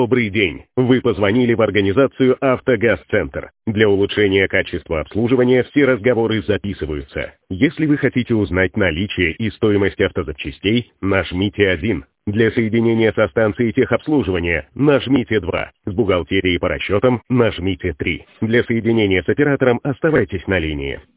Добрый день. Вы позвонили в организацию «Автогаз-центр». Для улучшения качества обслуживания все разговоры записываются. Если вы хотите узнать наличие и стоимость автозапчастей, нажмите 1. Для соединения со станцией техобслуживания нажмите 2. С бухгалтерией по расчетам нажмите 3. Для соединения с оператором оставайтесь на линии.